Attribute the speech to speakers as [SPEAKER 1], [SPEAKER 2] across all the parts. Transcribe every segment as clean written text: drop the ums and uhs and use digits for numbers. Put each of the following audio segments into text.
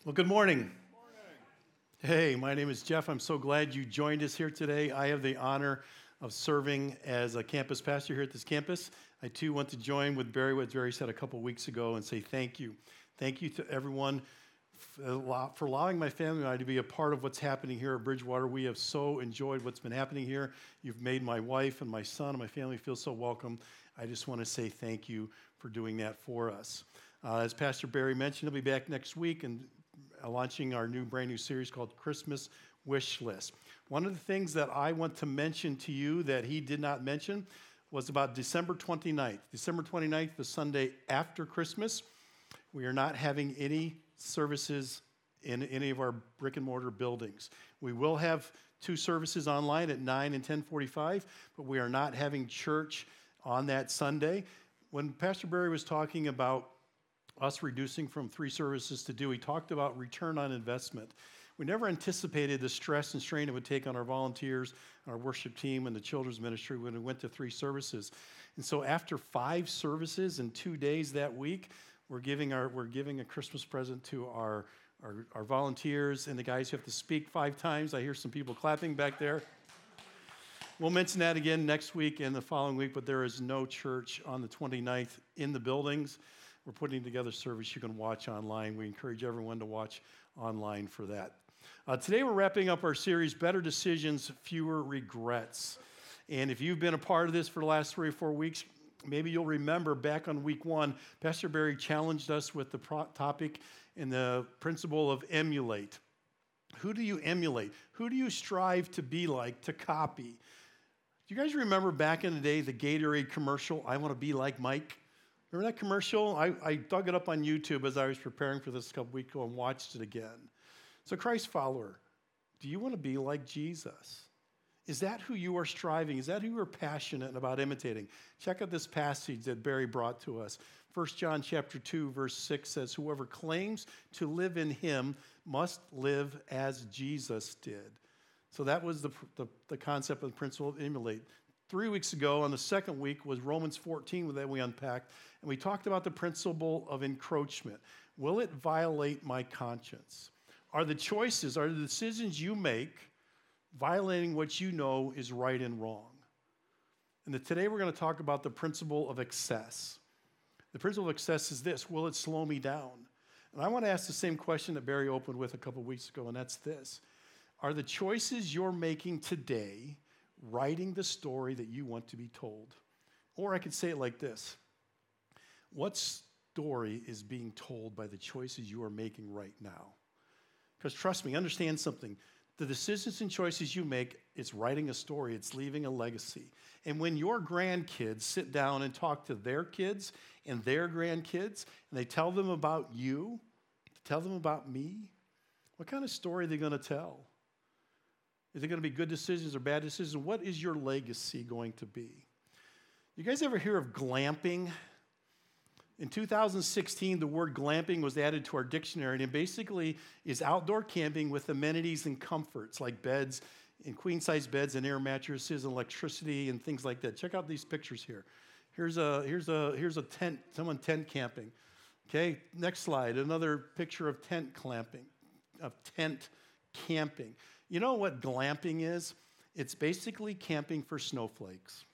[SPEAKER 1] Well, good morning. Hey, my name is Jeff. I'm so glad you joined us here today. I have the honor of serving as a campus pastor here at this campus. I too want to join with Barry, what Barry said a couple weeks ago, and say thank you. Thank you to everyone for allowing my family and I to be a part of what's happening here at Bridgewater. We have so enjoyed what's been happening here. You've made my wife and my son and my family feel so welcome. I just want to say thank you for doing that for us. As Pastor Barry mentioned, he'll be back next week and launching our brand new series called Christmas Wish List. One of the things that I want to mention to you that he did not mention was about December 29th. December 29th, the Sunday after Christmas. We are not having any services in any of our brick and mortar buildings. We will have 2 services online at 9 and 10:45, but we are not having church on that Sunday. When Pastor Barry was talking about us reducing from 3 services to 2, he talked about return on investment. We never anticipated the stress and strain it would take on our volunteers, our worship team, and the children's ministry when we went to 3 services. And so after 5 services in 2 days that week, we're giving a Christmas present to our volunteers and the guys who have to speak 5 times. I hear some people clapping back there. We'll mention that again next week and the following week, but there is no church on the 29th in the buildings. We're putting together a service you can watch online. We encourage everyone to watch online for that. Today we're wrapping up our series, Better Decisions, Fewer Regrets. And if you've been a part of this for the last 3 or 4 weeks, maybe you'll remember back on week 1, Pastor Barry challenged us with the topic and the principle of emulate. Who do you emulate? Who do you strive to be like, to copy? Do you guys remember back in the day, the Gatorade commercial, I want to be like Mike? Remember that commercial? I dug it up on YouTube as I was preparing for this a couple weeks ago and watched it again. So Christ follower, do you want to be like Jesus? Is that who you are striving? Is that who you are passionate about imitating? Check out this passage that Barry brought to us. 1 John chapter 2, verse 6 says, whoever claims to live in him must live as Jesus did. So that was the concept of the principle of emulate. 3 weeks ago, on the second week, was Romans 14 that we unpacked, and we talked about the principle of encroachment. Will it violate my conscience? Are the decisions you make violating what you know is right and wrong? And today we're going to talk about the principle of excess. The principle of excess is this: will it slow me down? And I want to ask the same question that Barry opened with a couple weeks ago, and that's this: are the choices you're making today writing the story that you want to be told? Or I could say it like this: what story is being told by the choices you are making right now? Because trust me, understand something. The decisions and choices you make, it's writing a story, it's leaving a legacy. And when your grandkids sit down and talk to their kids and their grandkids, and they tell them about you, tell them about me, what kind of story are they going to tell? Is it going to be good decisions or bad decisions? What is your legacy going to be? You guys ever hear of glamping? In 2016, the word glamping was added to our dictionary, and it basically is outdoor camping with amenities and comforts like beds and queen-size beds and air mattresses and electricity and things like that. Check out these pictures here. Here's a tent, someone tent camping. Okay, next slide. Another picture of tent camping. You know what glamping is? It's basically camping for snowflakes.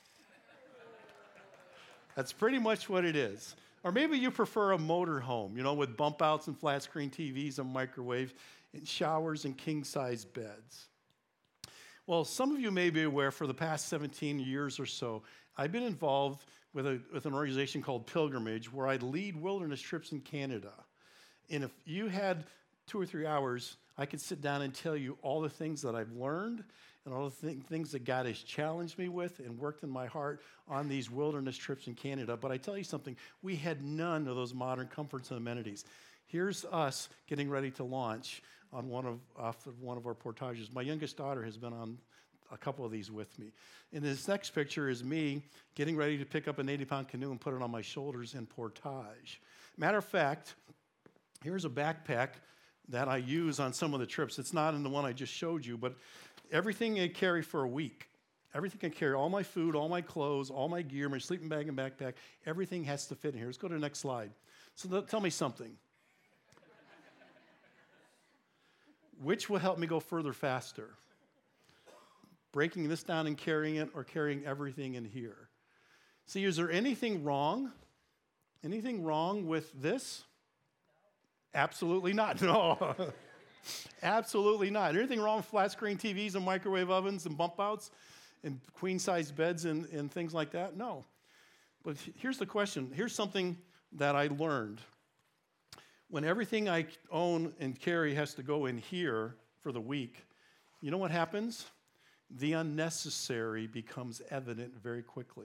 [SPEAKER 1] That's pretty much what it is. Or maybe you prefer a motor home, with bump outs and flat screen TVs and microwaves and showers and king-size beds. Well, some of you may be aware for the past 17 years or so, I've been involved with an organization called Pilgrimage, where I lead wilderness trips in Canada. And if you had 2 or 3 hours, I could sit down and tell you all the things that I've learned and all the things that God has challenged me with and worked in my heart on these wilderness trips in Canada. But I tell you something, we had none of those modern comforts and amenities. Here's us getting ready to launch on one of our portages. My youngest daughter has been on a couple of these with me. And this next picture is me getting ready to pick up an 80-pound canoe and put it on my shoulders in portage. Matter of fact, here's a backpack that I use on some of the trips. It's not in the one I just showed you, but everything I carry for a week, everything I carry, all my food, all my clothes, all my gear, my sleeping bag and backpack, everything has to fit in here. Let's go to the next slide. So tell me something. Which will help me go further faster? Breaking this down and carrying it, or carrying everything in here? See, is there anything wrong? Anything wrong with this? Absolutely not. No. Absolutely not. Anything wrong with flat screen TVs and microwave ovens and bump outs and queen-size beds and things like that? No. But here's the question. Here's something that I learned. When everything I own and carry has to go in here for the week, you know what happens? The unnecessary becomes evident very quickly.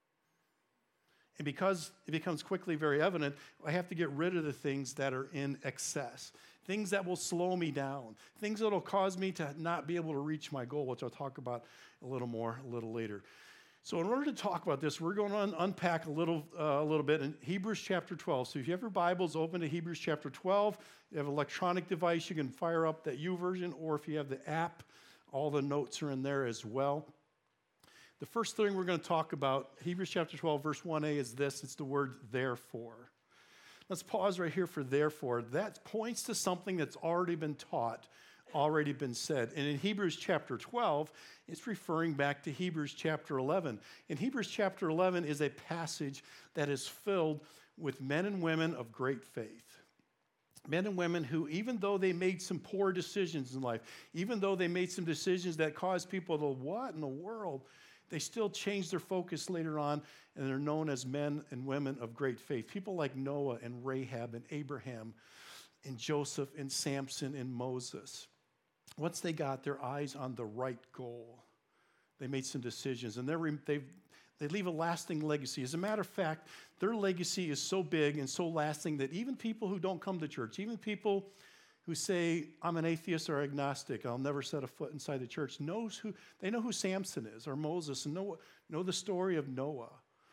[SPEAKER 1] And because it becomes quickly very evident, I have to get rid of the things that are in excess, things that will slow me down, things that will cause me to not be able to reach my goal, which I'll talk about a little later. So in order to talk about this, we're going to unpack a little bit in Hebrews chapter 12. So if you have your Bibles, open to Hebrews chapter 12. You have an electronic device, you can fire up that YouVersion, or if you have the app, all the notes are in there as well. The first thing we're going to talk about, Hebrews chapter 12, verse 1a, is this. It's the word therefore. Let's pause right here for therefore. That points to something that's already been taught, already been said. And in Hebrews chapter 12, it's referring back to Hebrews chapter 11. In Hebrews chapter 11 is a passage that is filled with men and women of great faith. Men and women who, even though they made some poor decisions in life, even though they made some decisions that caused people to, what in the world? They still changed their focus later on, and they're known as men and women of great faith. People like Noah and Rahab and Abraham and Joseph and Samson and Moses. Once they got their eyes on the right goal, they made some decisions, and they leave a lasting legacy. As a matter of fact, their legacy is so big and so lasting that even people who don't come to church, even people who say, I'm an atheist or agnostic, I'll never set a foot inside the church, they know who Samson is or Moses, and know the story of Noah.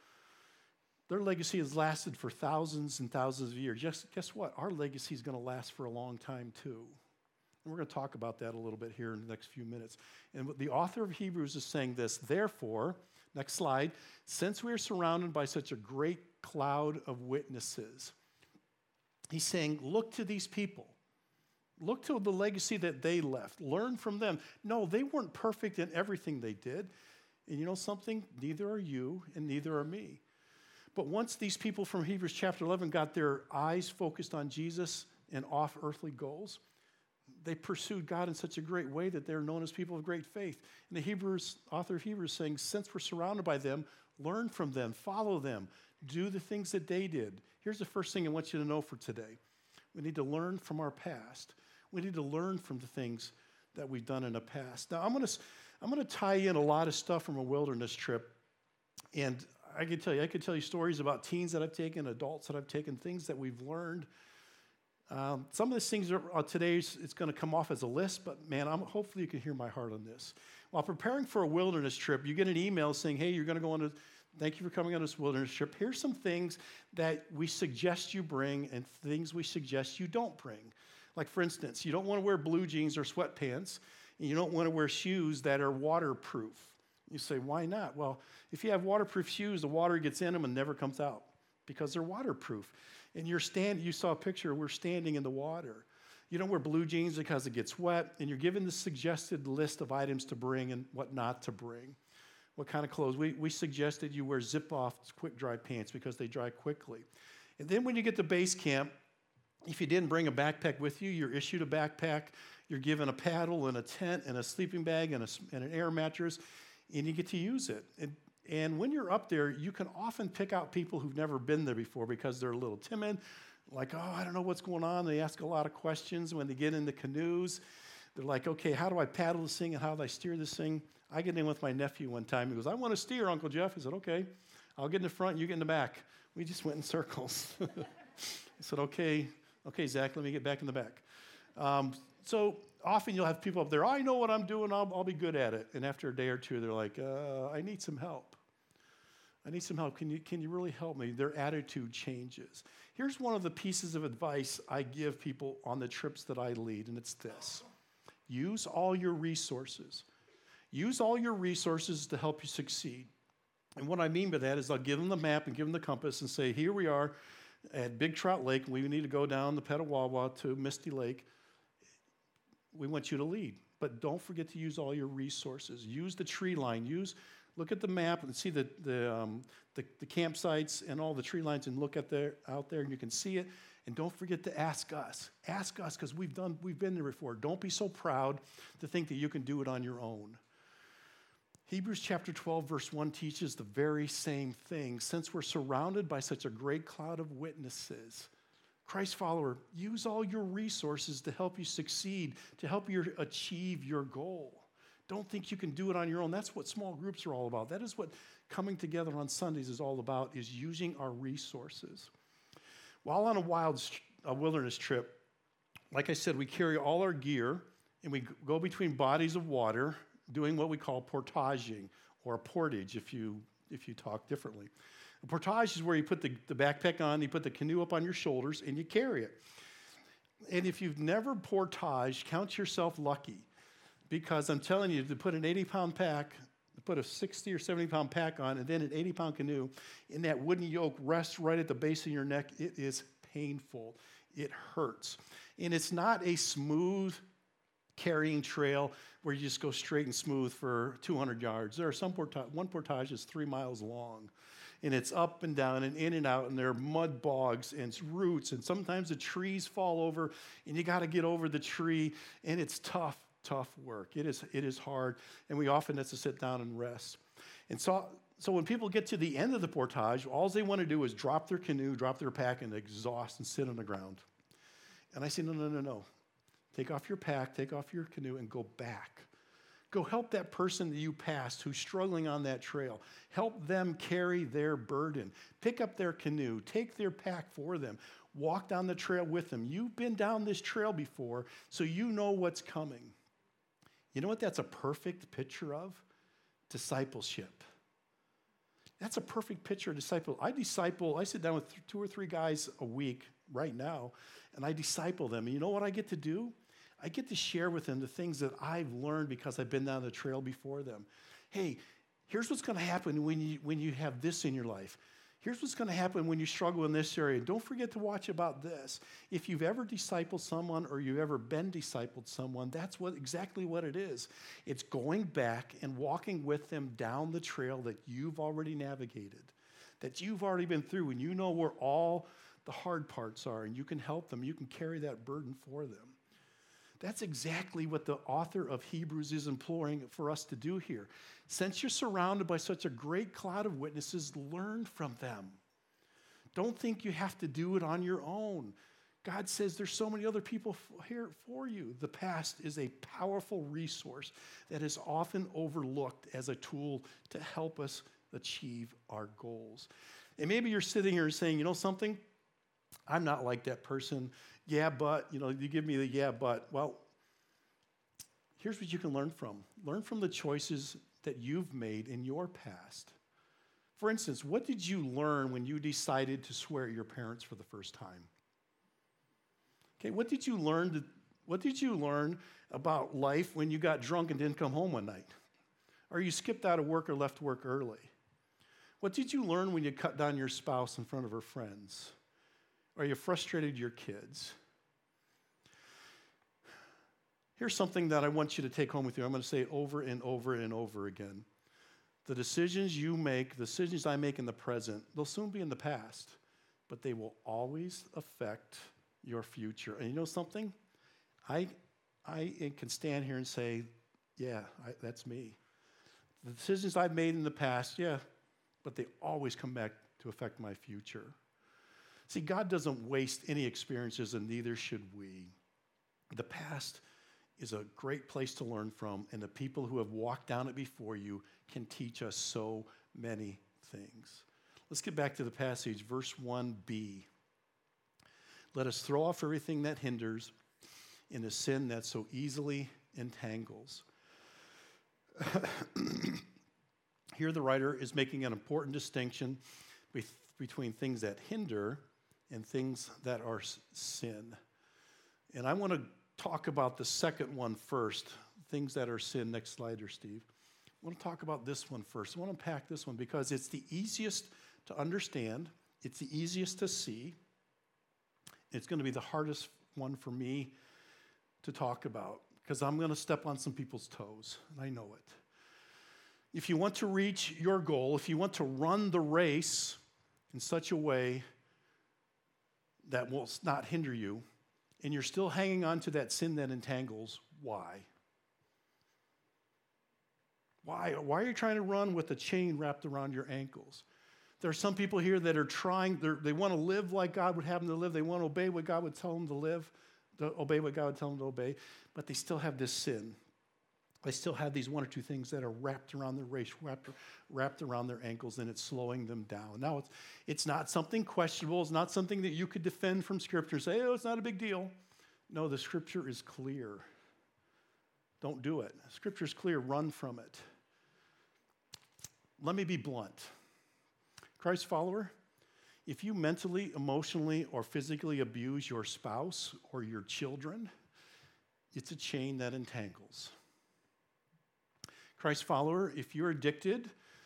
[SPEAKER 1] Their legacy has lasted for thousands and thousands of years. Guess what? Our legacy is going to last for a long time too. And we're going to talk about that a little bit here in the next few minutes. And the author of Hebrews is saying this, therefore, next slide, since we are surrounded by such a great cloud of witnesses, he's saying, look to these people. Look to the legacy that they left. Learn from them. No, they weren't perfect in everything they did. And you know something? Neither are you and neither are me. But once these people from Hebrews chapter 11 got their eyes focused on Jesus and off earthly goals, they pursued God in such a great way that they're known as people of great faith. And the author of Hebrews is saying, since we're surrounded by them, learn from them, follow them, do the things that they did. Here's the first thing I want you to know for today. We need to learn from our past. We need to learn from the things that we've done in the past. Now, I'm going to tie in a lot of stuff from a wilderness trip, and I could tell you stories about teens that I've taken, adults that I've taken, things that we've learned. Some of these things it's going to come off as a list, but man, hopefully you can hear my heart on this. While preparing for a wilderness trip, you get an email saying, hey, you're going to go on thank you for coming on this wilderness trip. Here's some things that we suggest you bring and things we suggest you don't bring. Like, for instance, you don't want to wear blue jeans or sweatpants, and you don't want to wear shoes that are waterproof. You say, why not? Well, if you have waterproof shoes, the water gets in them and never comes out because they're waterproof. And you saw a picture, we're standing in the water. You don't wear blue jeans because it gets wet, and you're given the suggested list of items to bring and what not to bring. What kind of clothes? We suggested you wear zip-off quick-dry pants because they dry quickly. And then when you get to base camp, if you didn't bring a backpack with you, you're issued a backpack, you're given a paddle and a tent and a sleeping bag and an air mattress, and you get to use it. And when you're up there, you can often pick out people who've never been there before because they're a little timid, like, oh, I don't know what's going on. They ask a lot of questions when they get in the canoes. They're like, okay, how do I paddle this thing and how do I steer this thing? I get in with my nephew one time. He goes, I want to steer, Uncle Jeff. I said, okay, I'll get in the front, you get in the back. We just went in circles. I said, okay, Zach, let me get back in the back. So often you'll have people up there, I know what I'm doing, I'll be good at it. And after a day or two, they're like, I need some help. I need some help. Can you really help me? Their attitude changes. Here's one of the pieces of advice I give people on the trips that I lead, and it's this. Use all your resources. Use all your resources to help you succeed. And what I mean by that is I'll give them the map and give them the compass and say, here we are at Big Trout Lake. We need to go down the Petawawa to Misty Lake. we want you to lead. But don't forget to use all your resources. Use the tree line. Look at the map and see the campsites and all the tree lines, and look out there, and you can see it. And don't forget to ask us. Ask us, because we've been there before. Don't be so proud to think that you can do it on your own. Hebrews chapter 12, verse 1 teaches the very same thing. Since we're surrounded by such a great cloud of witnesses, Christ follower, use all your resources to help you succeed, to help you achieve your goal. Don't think you can do it on your own. That's what small groups are all about. That is what coming together on Sundays is all about, is using our resources. While on a wilderness trip, like I said, we carry all our gear and we go between bodies of water doing what we call portaging, or a portage if you talk differently. A portage is where you put the backpack on, you put the canoe up on your shoulders, and you carry it. And if you've never portaged, count yourself lucky, because I'm telling you, to put an 80-pound pack, to put a 60 or 70-pound pack on, and then an 80-pound canoe, and that wooden yoke rests right at the base of your neck, it is painful. It hurts. And it's not a smooth carrying trail where you just go straight and smooth for 200 yards. There are one portage is 3 miles long. And it's up and down and in and out, and there are mud bogs and roots, and sometimes the trees fall over, and you got to get over the tree, and it's tough work. It is hard, and we often have to sit down and rest. And so when people get to the end of the portage, all they want to do is drop their canoe, drop their pack, and exhaust and sit on the ground. And I say, no. Take off your pack, take off your canoe, and go back. Go help that person that you passed who's struggling on that trail. Help them carry their burden. Pick up their canoe. Take their pack for them. Walk down the trail with them. You've been down this trail before, so you know what's coming. You know what that's a perfect picture of? Discipleship. That's a perfect picture of disciple. I sit down with 2 or 3 guys a week right now, and I disciple them. And you know what I get to do? I get to share with them the things that I've learned because I've been down the trail before them. Hey, here's what's going to happen when you have this in your life. Here's what's going to happen when you struggle in this area. Don't forget to watch about this. If you've ever discipled someone or you've ever been discipled someone, that's exactly what it is. It's going back and walking with them down the trail that you've already navigated, that you've already been through, and you know where all the hard parts are, and you can help them. You can carry that burden for them. That's exactly what the author of Hebrews is imploring for us to do here. Since you're surrounded by such a great cloud of witnesses, learn from them. Don't think you have to do it on your own. God says there's so many other people here for you. The past is a powerful resource that is often overlooked as a tool to help us achieve our goals. And maybe you're sitting here saying, you know something? I'm not like that person. Yeah, but, you give me the yeah, but. Well, here's what you can learn from. Learn from the choices that you've made in your past. For instance, what did you learn when you decided to swear at your parents for the first time? Okay, what did you learn about life when you got drunk and didn't come home one night? Or you skipped out of work or left work early? What did you learn when you cut down your spouse in front of her friends? Or you frustrated your kids? Here's something that I want you to take home with you. I'm going to say it over and over and over again. The decisions you make, the decisions I make in the present, they'll soon be in the past, but they will always affect your future. And you know something? I can stand here and say, yeah, that's me. The decisions I've made in the past, yeah, but they always come back to affect my future. See, God doesn't waste any experiences, and neither should we. The past is a great place to learn from, and the people who have walked down it before you can teach us so many things. Let's get back to the passage, verse 1b. Let us throw off everything that hinders and the sin that so easily entangles. Here the writer is making an important distinction between things that hinder and things that are sin. And I want to talk about the second one first, things that are sin. Next slide there, Steve. I want to talk about this one first. I want to unpack this one because it's the easiest to understand. It's the easiest to see. It's going to be the hardest one for me to talk about because I'm going to step on some people's toes, and I know it. If you want to reach your goal, if you want to run the race in such a way that will not hinder you, and you're still hanging on to that sin that entangles, why? Why are you trying to run with a chain wrapped around your ankles? There are some people here that are trying, they want to live like God would have them to live. They want to obey what God would tell them to live, to obey what God would tell them to obey, but they still have this sin. They still have these one or two things that are wrapped around their waist, wrapped around their ankles, and it's slowing them down. Now, it's not something questionable. It's not something that you could defend from Scripture and say, oh, it's not a big deal. No, the Scripture is clear. Don't do it. Scripture is clear. Run from it. Let me be blunt. Christ follower, if you mentally, emotionally, or physically abuse your spouse or your children, it's a chain that entangles. Christ follower, if you're addicted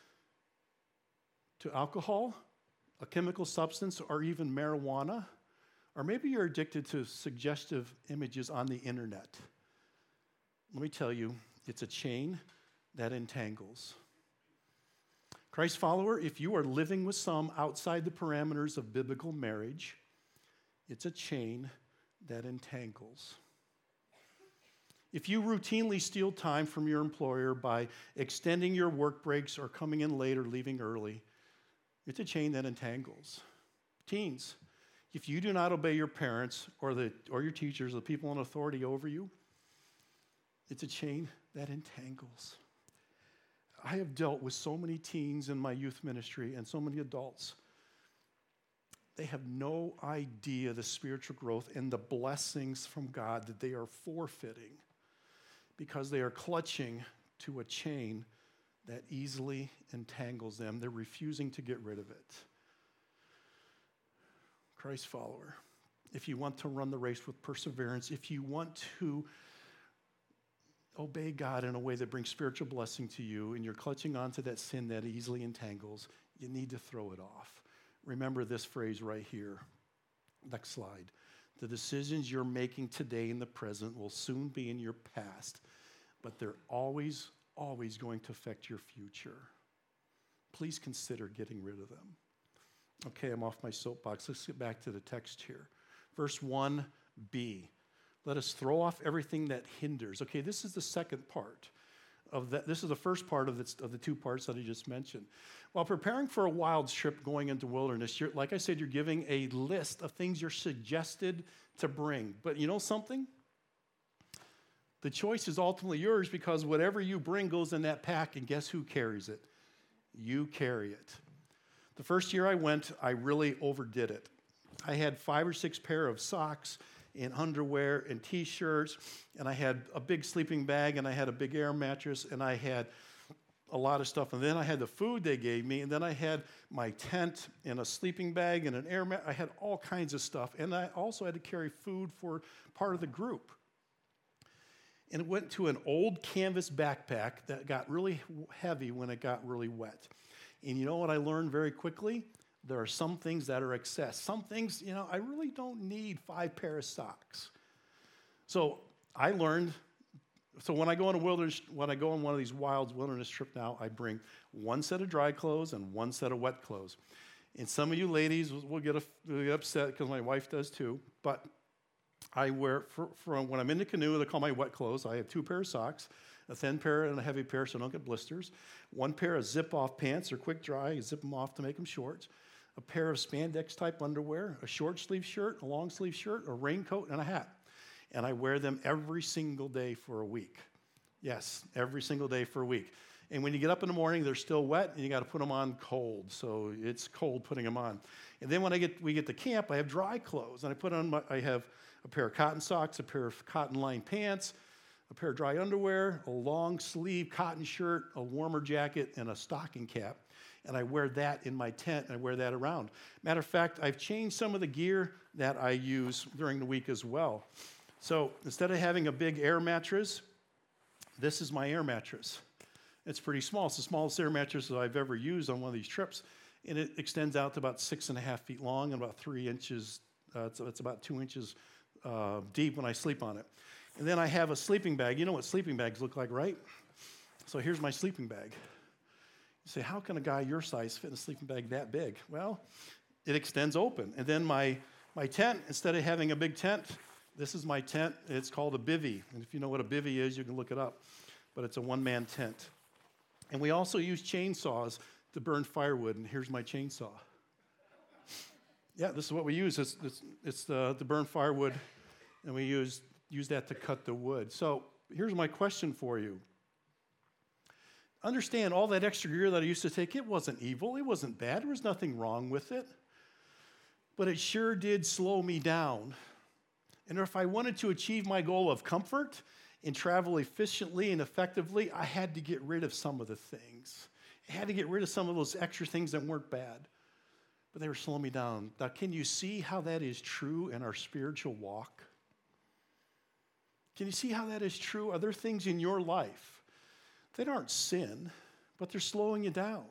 [SPEAKER 1] to alcohol, a chemical substance, or even marijuana, or maybe you're addicted to suggestive images on the internet, let me tell you, it's a chain that entangles. Christ follower, if you are living with some outside the parameters of biblical marriage, it's a chain that entangles. If you routinely steal time from your employer by extending your work breaks or coming in late or leaving early, it's a chain that entangles. Teens, if you do not obey your parents or your teachers, the people in authority over you, it's a chain that entangles. I have dealt with so many teens in my youth ministry and so many adults. They have no idea the spiritual growth and the blessings from God that they are forfeiting because they are clutching to a chain that easily entangles them. They're refusing to get rid of it. Christ follower, if you want to run the race with perseverance, if you want to obey God in a way that brings spiritual blessing to you, and you're clutching onto that sin that easily entangles, you need to throw it off. Remember this phrase right here. Next slide. The decisions you're making today in the present will soon be in your past, but they're always going to affect your future. Please consider getting rid of them. Okay, I'm off my soapbox. Let's get back to the text here. Verse 1b. Let us throw off everything that hinders. Okay, this is the second part of that. This is the first part of the two parts that I just mentioned. While preparing for a wild trip going into wilderness, like I said, you're giving a list of things you're suggested to bring. But you know something? The choice is ultimately yours because whatever you bring goes in that pack, and guess who carries it? You carry it. The first year I went, I really overdid it. I had 5 or 6 pair of socks and underwear and T-shirts, and I had a big sleeping bag, and I had a big air mattress, and I had a lot of stuff. And then I had the food they gave me, and then I had my tent and a sleeping bag and an air mat. I had all kinds of stuff, and I also had to carry food for part of the group. And it went to an old canvas backpack that got really heavy when it got really wet. And you know what I learned very quickly? There are some things that are excess. Some things, I really don't need 5 pair of socks. So I learned, when I go on one of these wild wilderness trips now, I bring 1 set of dry clothes and 1 set of wet clothes. And some of you ladies will get upset because my wife does too. But I wear, for when I'm in the canoe, they call my wet clothes. I have 2 pair of socks, a thin pair and a heavy pair so I don't get blisters. 1 pair of zip-off pants or quick dry. You zip them off to make them shorts. A pair of spandex-type underwear, a short-sleeve shirt, a long-sleeve shirt, a raincoat, and a hat. And I wear them every single day for a week. Yes, every single day for a week. And when you get up in the morning, they're still wet, and you got to put them on cold. So it's cold putting them on. And then when we get to camp, I have dry clothes. And I have a pair of cotton socks, a pair of cotton-lined pants, a pair of dry underwear, a long-sleeve cotton shirt, a warmer jacket, and a stocking cap. And I wear that in my tent, and I wear that around. Matter of fact, I've changed some of the gear that I use during the week as well. So instead of having a big air mattress, this is my air mattress. It's pretty small. It's the smallest air mattress that I've ever used on one of these trips. And it extends out to about 6.5 feet long and about 3 inches. It's about 2 inches deep when I sleep on it. And then I have a sleeping bag. You know what sleeping bags look like, right? So here's my sleeping bag. You say, how can a guy your size fit in a sleeping bag that big? Well, it extends open. And then my tent, instead of having a big tent, this is my tent. It's called a bivvy. And if you know what a bivvy is, you can look it up. But it's a one-man tent. And we also use chainsaws to burn firewood. And here's my chainsaw. Yeah, this is what we use. It's to burn firewood, and we use that to cut the wood. So here's my question for you. Understand, all that extra gear that I used to take, it wasn't evil. It wasn't bad. There was nothing wrong with it. But it sure did slow me down. And if I wanted to achieve my goal of comfort and travel efficiently and effectively, I had to get rid of some of the things. I had to get rid of some of those extra things that weren't bad, but they were slowing me down. Now, can you see how that is true in our spiritual walk? Can you see how that is true? Are there things in your life that aren't sin, but they're slowing you down?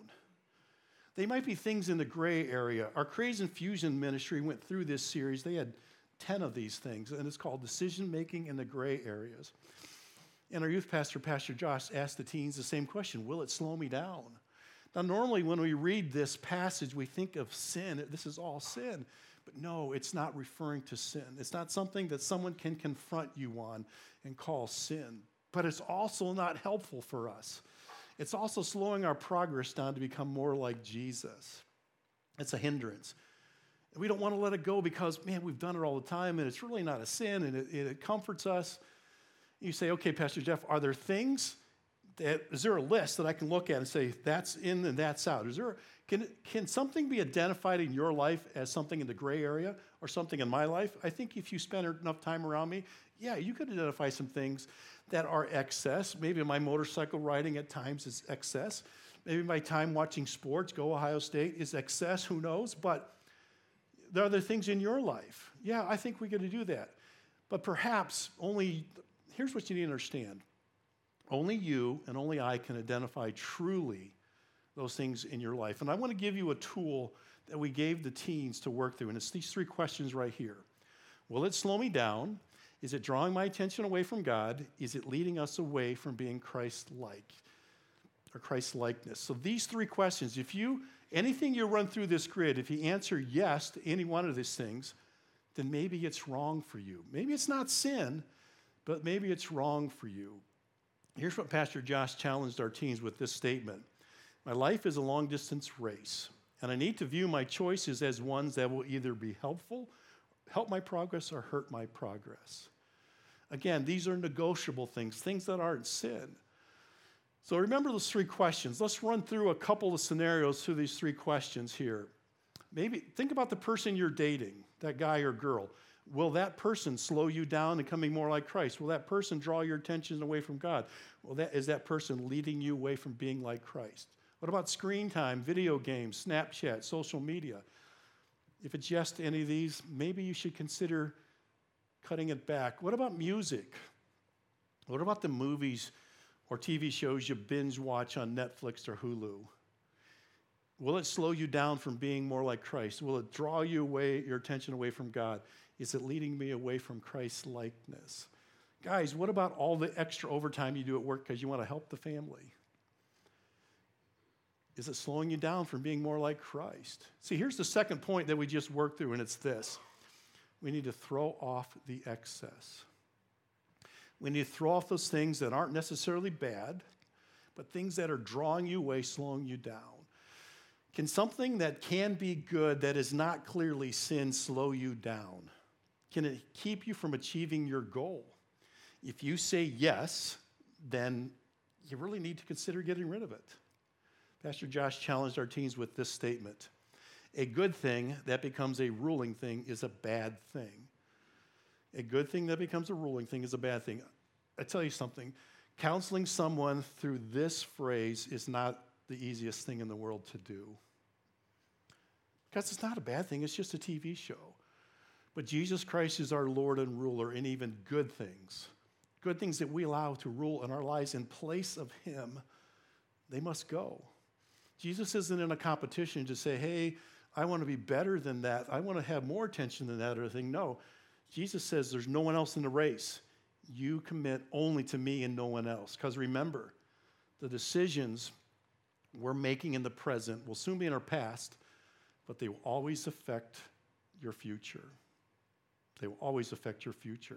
[SPEAKER 1] They might be things in the gray area. Our Praise and Fusion ministry went through this series. They had 10 of these things, and it's called Decision Making in the Gray Areas. And our youth pastor, Pastor Josh, asked the teens the same question: will it slow me down? Now, normally when we read this passage, we think of sin. This is all sin. But no, it's not referring to sin. It's not something that someone can confront you on and call sin. But it's also not helpful for us. It's also slowing our progress down to become more like Jesus. It's a hindrance. We don't want to let it go because, man, we've done it all the time, and it's really not a sin, and it comforts us. You say, okay, Pastor Jeff, are there things is there a list that I can look at and say, that's in and that's out? Can something be identified in your life as something in the gray area or something in my life? I think if you spend enough time around me, yeah, you could identify some things that are excess. Maybe my motorcycle riding at times is excess. Maybe my time watching sports, go Ohio State, is excess, who knows? But there are other things in your life. Yeah, I think we got to do that. But perhaps here's what you need to understand. Only you and only I can identify truly those things in your life. And I want to give you a tool that we gave the teens to work through, and it's these 3 questions right here. Will it slow me down? Is it drawing my attention away from God? Is it leading us away from being Christ-like or Christ-likeness? So these 3 questions, anything you run through this grid, if you answer yes to any one of these things, then maybe it's wrong for you. Maybe it's not sin, but maybe it's wrong for you. Here's what Pastor Josh challenged our teens with this statement. My life is a long-distance race, and I need to view my choices as ones that will either be helpful, help my progress, or hurt my progress. Again, these are negotiable things that aren't sin. So remember those 3 questions. Let's run through a couple of scenarios through these 3 questions here. Maybe think about the person you're dating, that guy or girl. Will that person slow you down and becoming more like Christ? Will that person draw your attention away from God? Is that person leading you away from being like Christ? What about screen time, video games, Snapchat, social media? If it's yes to any of these, maybe you should consider cutting it back. What about music? What about the movies or TV shows you binge watch on Netflix or Hulu? Will it slow you down from being more like Christ? Will it draw your attention away from God? Is it leading me away from Christ's likeness? Guys, what about all the extra overtime you do at work because you want to help the family? Is it slowing you down from being more like Christ? See, here's the second point that we just worked through, and it's this. We need to throw off the excess. We need to throw off those things that aren't necessarily bad, but things that are drawing you away, slowing you down. Can something that can be good, that is not clearly sin, slow you down? Can it keep you from achieving your goal? If you say yes, then you really need to consider getting rid of it. Pastor Josh challenged our teens with this statement. A good thing that becomes a ruling thing is a bad thing. A good thing that becomes a ruling thing is a bad thing. I tell you something, counseling someone through this phrase is not the easiest thing in the world to do. Because it's not a bad thing, it's just a TV show. But Jesus Christ is our Lord and ruler, and even good things that we allow to rule in our lives in place of Him, they must go. Jesus isn't in a competition to say, hey, I want to be better than that. I want to have more attention than that or thing. No, Jesus says there's no one else in the race. You commit only to me and no one else. Because remember, the decisions we're making in the present will soon be in our past, but they will always affect your future. They will always affect your future.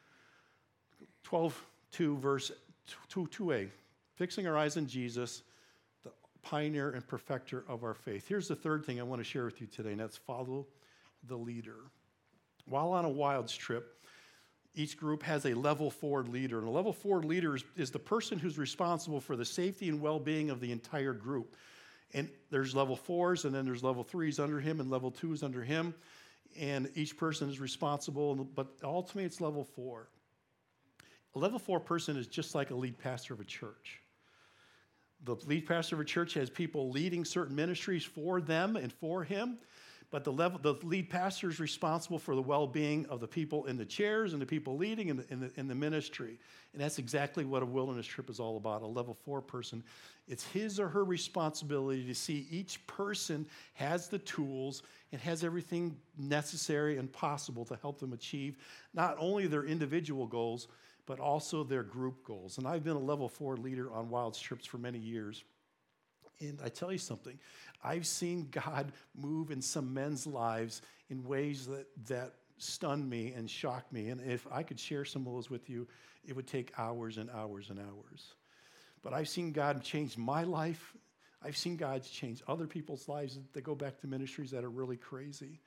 [SPEAKER 1] 12:2, verse 2a, fixing our eyes on Jesus, the pioneer and perfecter of our faith. Here's the third thing I want to share with you today, and that's follow the leader. While on a Wilds trip, each group has a level 4 leader. And a level 4 leader is the person who's responsible for the safety and well-being of the entire group. And there's level 4s, and then there's level 3s under him, and level 2s under him. And each person is responsible, but ultimately it's level 4. A level 4 person is just like a lead pastor of a church. The lead pastor of a church has people leading certain ministries for them and for him. But the lead pastor is responsible for the well-being of the people in the chairs and the people leading in the ministry. And that's exactly what a wilderness trip is all about, a level 4 person. It's his or her responsibility to see each person has the tools and has everything necessary and possible to help them achieve not only their individual goals, but also their group goals. And I've been a level 4 leader on Wilds trips for many years. And I tell you something, I've seen God move in some men's lives in ways that stunned me and shocked me. And if I could share some of those with you, it would take hours and hours and hours. But I've seen God change my life. I've seen God change other people's lives that go back to ministries that are really crazy.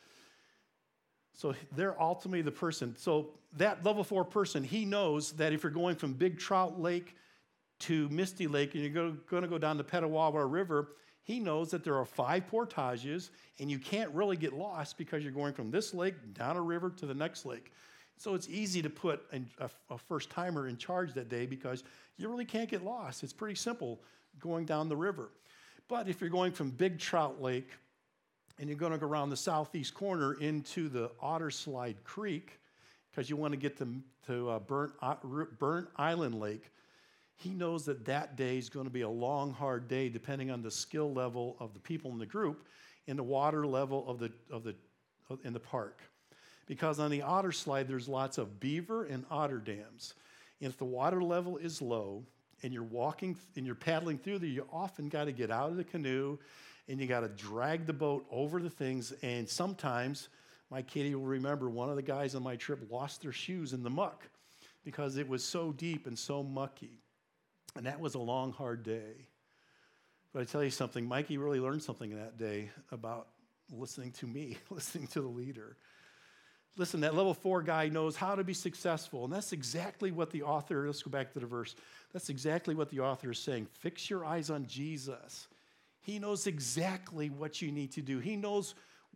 [SPEAKER 1] So they're ultimately the person. So that level 4 person, he knows that if you're going from Big Trout Lake to Misty Lake and you're going to go down the Petawawa River, he knows that there are 5 portages and you can't really get lost because you're going from this lake down a river to the next lake. So it's easy to put a first-timer in charge that day because you really can't get lost. It's pretty simple going down the river. But if you're going from Big Trout Lake and you're going to go around the southeast corner into the Otter Slide Creek because you want to get to Burnt Island Lake, he knows that that day is going to be a long, hard day depending on the skill level of the people in the group and the water level in the park. Because on the Otter Slide, there's lots of beaver and otter dams. And if the water level is low and you're walking and you're paddling through there, you often got to get out of the canoe and you got to drag the boat over the things. And sometimes, my Katie will remember, one of the guys on my trip lost their shoes in the muck because it was so deep and so mucky. And that was a long, hard day. But I tell you something, Mikey really learned something that day about listening to me, listening to the leader. Listen, that level 4 guy knows how to be successful. And that's exactly what the author, let's go back to the verse. That's exactly what the author is saying. Fix your eyes on Jesus. He knows exactly what you need to do. He knows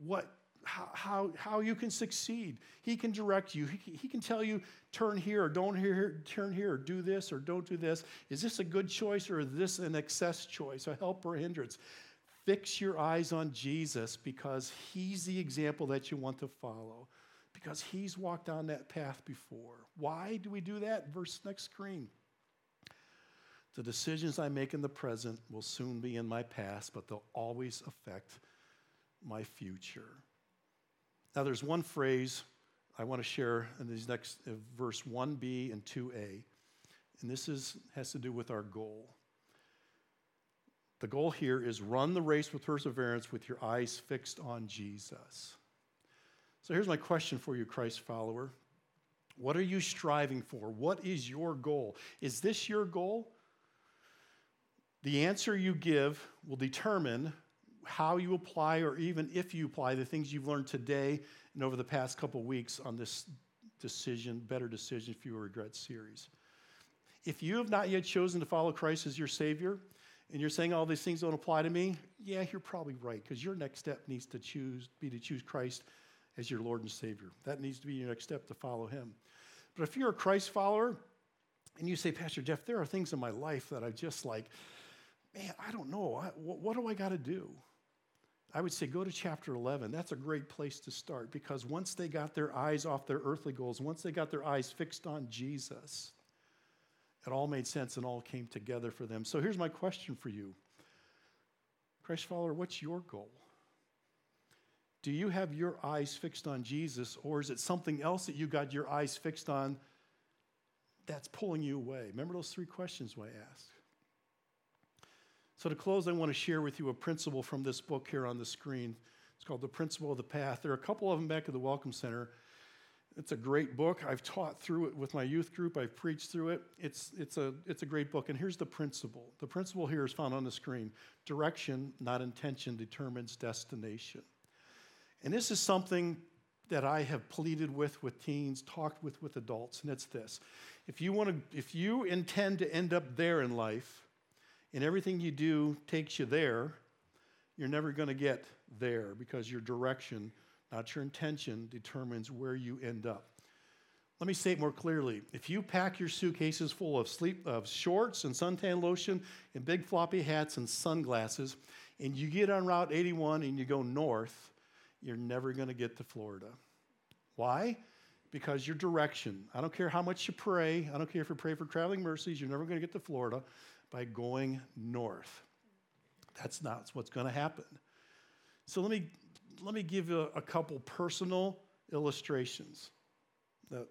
[SPEAKER 1] how you can succeed. He can direct you. He can tell you, turn here or don't turn here or do this or don't do this. Is this a good choice or is this an excess choice, a help or a hindrance? Fix your eyes on Jesus because he's the example that you want to follow, because he's walked down that path before. Why do we do that? Verse next screen. The decisions I make in the present will soon be in my past, but they'll always affect my future. Now, there's one phrase I want to share in these next verse 1b and 2a, and this has to do with our goal. The goal here is run the race with perseverance with your eyes fixed on Jesus. So here's my question for you, Christ follower. What are you striving for? What is your goal? Is this your goal? The answer you give will determine how you apply, or even if you apply the things you've learned today and over the past couple weeks on this Better Decision, Fewer Regrets series. If you have not yet chosen to follow Christ as your Savior, and you're saying all these things don't apply to me, yeah, you're probably right, because your next step needs to choose Christ as your Lord and Savior. That needs to be your next step, to follow him. But if you're a Christ follower, and you say, Pastor Jeff, there are things in my life that I just like, man, I don't know. What do I got to do? I would say go to chapter 11. That's a great place to start, because once they got their eyes off their earthly goals, once they got their eyes fixed on Jesus, it all made sense and all came together for them. So here's my question for you. Christ follower, what's your goal? Do you have your eyes fixed on Jesus, or is it something else that you got your eyes fixed on that's pulling you away? Remember those 3 questions I asked. So to close, I want to share with you a principle from this book here on the screen. It's called The Principle of the Path. There are a couple of them back at the Welcome Center. It's a great book. I've taught through it with my youth group. I've preached through it. It's a great book. And here's the principle. The principle here is found on the screen. Direction, not intention, determines destination. And this is something that I have pleaded with teens, talked with adults, and it's this. If you intend to end up there in life, and everything you do takes you there, you're never going to get there because your direction, not your intention, determines where you end up. Let me say it more clearly. If you pack your suitcases full of shorts and suntan lotion and big floppy hats and sunglasses, and you get on Route 81 and you go north, you're never going to get to Florida. Why? Because your direction, I don't care how much you pray, I don't care if you pray for traveling mercies, you're never going to get to Florida by going north. That's not what's going to happen. So let me give you a couple personal illustrations that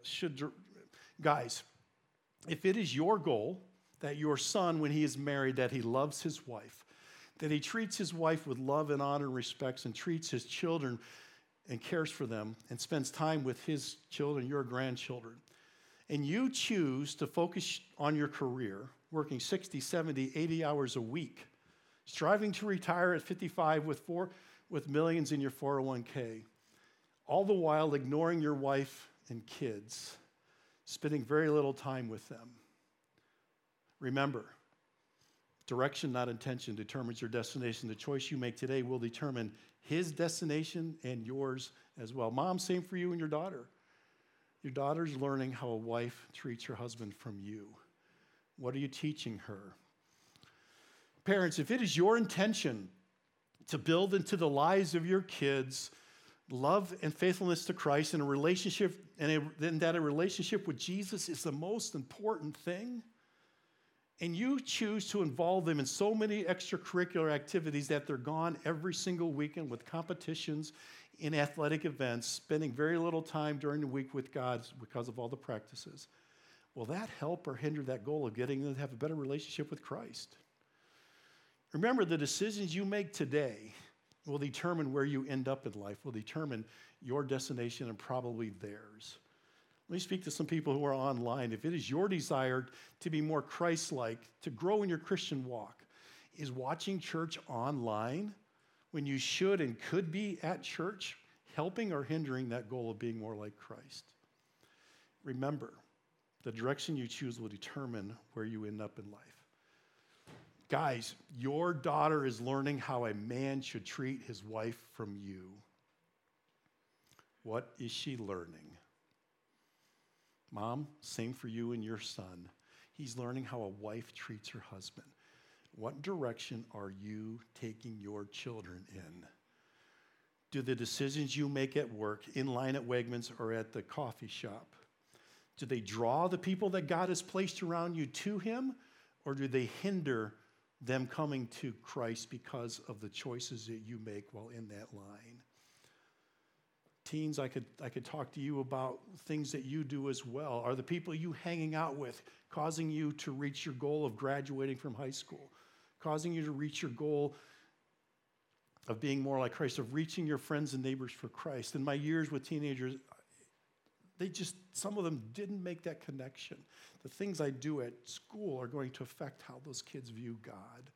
[SPEAKER 1] guys, if it is your goal that your son, when he is married, that he loves his wife, that he treats his wife with love and honor and respects and treats his children and cares for them and spends time with his children, your grandchildren, and you choose to focus on your career, working 60, 70, 80 hours a week, striving to retire at 55 with millions in your 401k, all the while ignoring your wife and kids, spending very little time with them. Remember, direction, not intention, determines your destination. The choice you make today will determine his destination and yours as well. Mom, same for you and your daughter. Your daughter's learning how a wife treats her husband from you. What are you teaching her? Parents, if it is your intention to build into the lives of your kids love and faithfulness to Christ and a relationship, and that a relationship with Jesus is the most important thing, and you choose to involve them in so many extracurricular activities that they're gone every single weekend with competitions in athletic events, spending very little time during the week with God because of all the practices, will that help or hinder that goal of getting them to have a better relationship with Christ? Remember, the decisions you make today will determine where you end up in life, will determine your destination and probably theirs. Let me speak to some people who are online. If it is your desire to be more Christ-like, to grow in your Christian walk, is watching church online when you should and could be at church helping or hindering that goal of being more like Christ? Remember, the direction you choose will determine where you end up in life. Guys, your daughter is learning how a man should treat his wife from you. What is she learning? Mom, same for you and your son. He's learning how a wife treats her husband. What direction are you taking your children in? Do the decisions you make at work, in line at Wegmans or at the coffee shop, do they draw the people that God has placed around you to him, or do they hinder them coming to Christ because of the choices that you make while in that line? Teens, I could talk to you about things that you do as well. Are the people you hanging out with causing you to reach your goal of graduating from high school, causing you to reach your goal of being more like Christ, of reaching your friends and neighbors for Christ? In my years with teenagers, some of them didn't make that connection. The things I do at school are going to affect how those kids view God.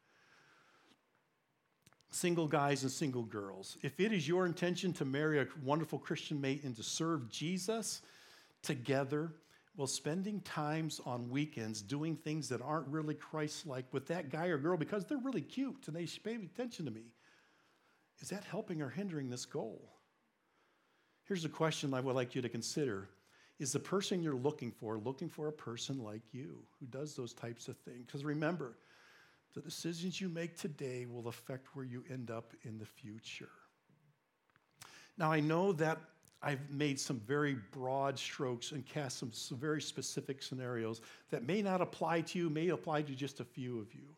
[SPEAKER 1] Single guys and single girls, if it is your intention to marry a wonderful Christian mate and to serve Jesus together, well, spending times on weekends doing things that aren't really Christ-like with that guy or girl because they're really cute and they pay attention to me, is that helping or hindering this goal? Here's a question I would like you to consider. Is the person you're looking for a person like you who does those types of things? Because remember, the decisions you make today will affect where you end up in the future. Now, I know that I've made some very broad strokes and cast some very specific scenarios that may not apply to you, may apply to just a few of you.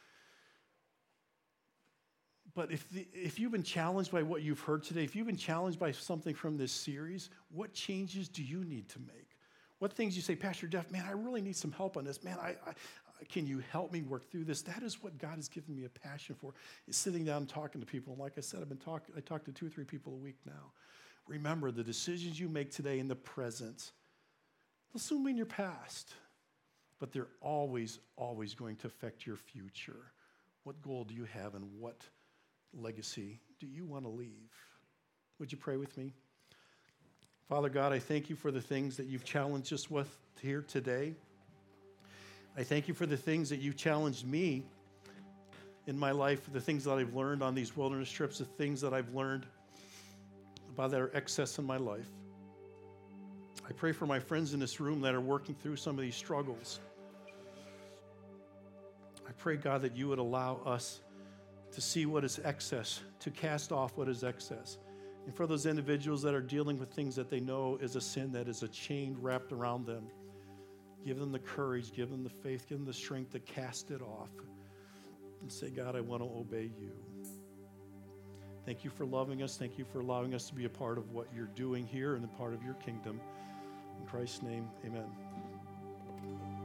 [SPEAKER 1] But if you've been challenged by what you've heard today, if you've been challenged by something from this series, what changes do you need to make? What things you say, Pastor Jeff, man, I really need some help on this. Man, can you help me work through this? That is what God has given me a passion for, is sitting down and talking to people. And like I said, I talk to 2 or 3 people a week now. Remember, the decisions you make today in the present, they'll soon be in your past, but they're always, always going to affect your future. What goal do you have, and what legacy do you want to leave? Would you pray with me? Father God, I thank you for the things that you've challenged us with here today. I thank you for the things that you've challenged me in my life, the things that I've learned on these wilderness trips, the things that I've learned about that are excess in my life. I pray for my friends in this room that are working through some of these struggles. I pray, God, that you would allow us to see what is excess, to cast off what is excess. And for those individuals that are dealing with things that they know is a sin, that is a chain wrapped around them, give them the courage, give them the faith, give them the strength to cast it off and say, God, I want to obey you. Thank you for loving us. Thank you for allowing us to be a part of what you're doing here and a part of your kingdom. In Christ's name, amen.